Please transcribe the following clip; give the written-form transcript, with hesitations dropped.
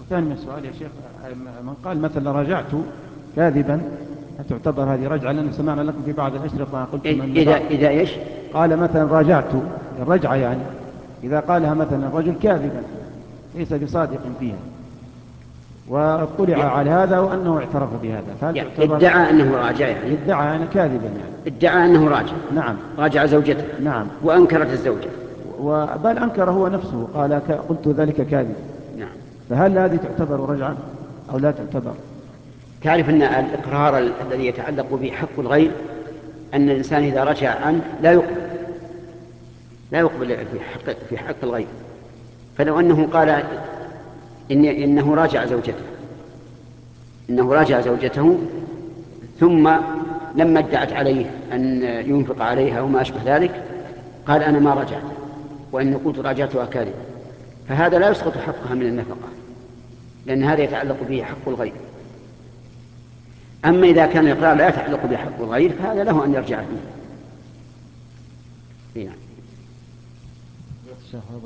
الثاني من السؤال يا شيخ، من قال مثلا راجعت كاذبا تعتبر هذه رجعة؟ لأن سمعنا لكم في بعض الأشرطة قلتم أن إذا إيش؟ قال مثلا راجعت الرجعة، يعني إذا قالها مثلا الرجل كاذبا ليس بصادق فيها واطلع على هذا وأنه اعترف بهذا، فهل تعتبر ادعى أنه راجع، يعني ادعى أنا كاذبا، يعني ادعى أنه راجع. نعم. راجع زوجته. نعم. وأنكرت الزوجة. بل أنكر هو نفسه، قال قلت ذلك كاذب. نعم. فهل هذه تعتبر رجعة أو لا تعتبر؟ تعرف أن الإقرار الذي يتعلق به حق الغير، أن الإنسان إذا رجع عنه لا يقبل في حق الغير. فلو أنه قال إنه راجع زوجته ثم لما ادعت عليه أن ينفق عليها وما أشبه ذلك قال أنا ما رجعت وإن قلت راجعتها كاذبا، فهذا لا يسقط حقها من النفقة، لأن هذا يتعلق به حق الغير. أما إذا كان الإقرار لا يتعلق به حق الغير فهذا له أن يرجع فيه.